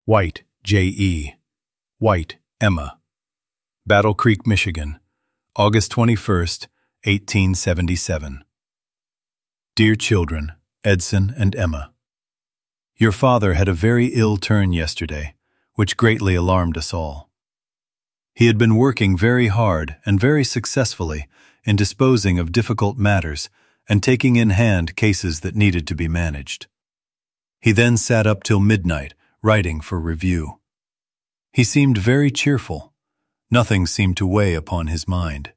White, J.E. White, Emma. Battle Creek, Michigan, August 21st, 1877. Dear children, Edson and Emma, your father had a very ill turn yesterday, which greatly alarmed us all. He had been working very hard and very successfully in disposing of difficult matters and taking in hand cases that needed to be managed. He then sat up till midnight, writing for review. He seemed very cheerful. Nothing seemed to weigh upon his mind.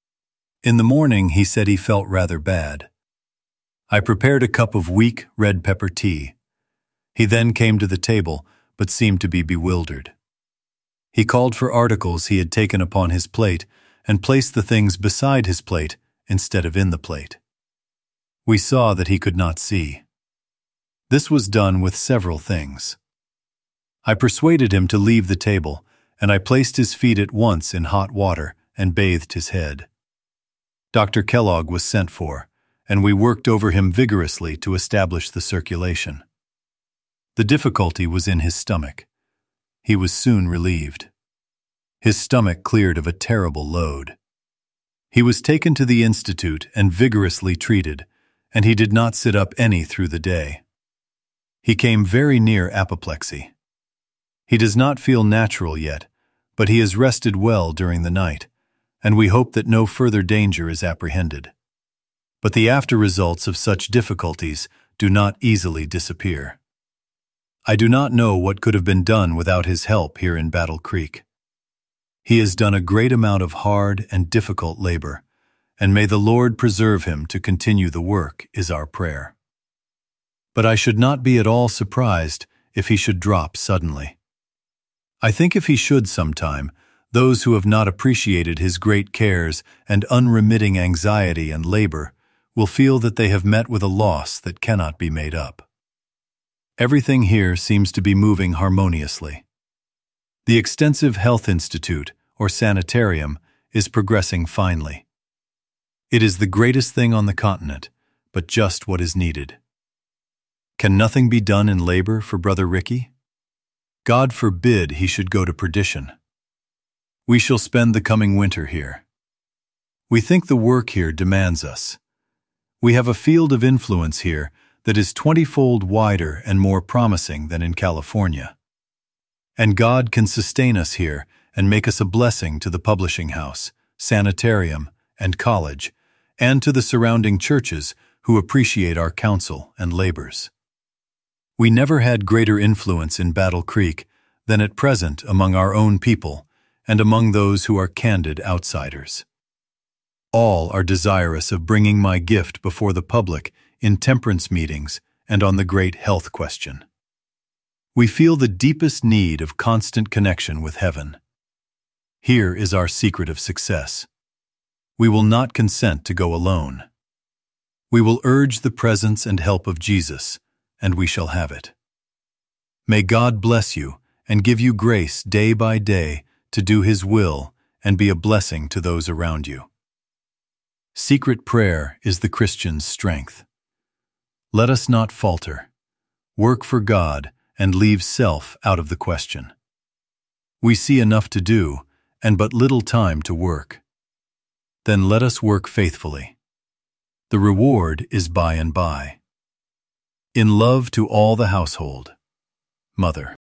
In the morning he said he felt rather bad. I prepared a cup of weak red pepper tea. He then came to the table, but seemed to be bewildered. He called for articles he had taken upon his plate and placed the things beside his plate instead of in the plate. We saw that he could not see. This was done with several things. I persuaded him to leave the table, and I placed his feet at once in hot water and bathed his head. Dr. Kellogg was sent for, and we worked over him vigorously to establish the circulation. The difficulty was in his stomach. He was soon relieved. His stomach cleared of a terrible load. He was taken to the institute and vigorously treated, and he did not sit up any through the day. He came very near apoplexy. He does not feel natural yet, but he has rested well during the night, and we hope that no further danger is apprehended. But the after results of such difficulties do not easily disappear. I do not know what could have been done without his help here in Battle Creek. He has done a great amount of hard and difficult labor, and may the Lord preserve him to continue the work is our prayer. But I should not be at all surprised if he should drop suddenly. I think if he should sometime, those who have not appreciated his great cares and unremitting anxiety and labor will feel that they have met with a loss that cannot be made up. Everything here seems to be moving harmoniously. The extensive health institute, or sanitarium, is progressing finely. It is the greatest thing on the continent, but just what is needed. Can nothing be done in labor for Brother Ricky? God forbid he should go to perdition. We shall spend the coming winter here. We think the work here demands us. We have a field of influence here that is 20-fold wider and more promising than in California. And God can sustain us here and make us a blessing to the publishing house, sanitarium, and college, and to the surrounding churches who appreciate our counsel and labors. We never had greater influence in Battle Creek than at present among our own people and among those who are candid outsiders. All are desirous of bringing my gift before the public in temperance meetings and on the great health question. We feel the deepest need of constant connection with heaven. Here is our secret of success. We will not consent to go alone. We will urge the presence and help of Jesus, and we shall have it. May God bless you and give you grace day by day to do His will and be a blessing to those around you. Secret prayer is the Christian's strength. Let us not falter. Work for God and leave self out of the question. We see enough to do and but little time to work. Then let us work faithfully. The reward is by and by. In love to all the household, Mother.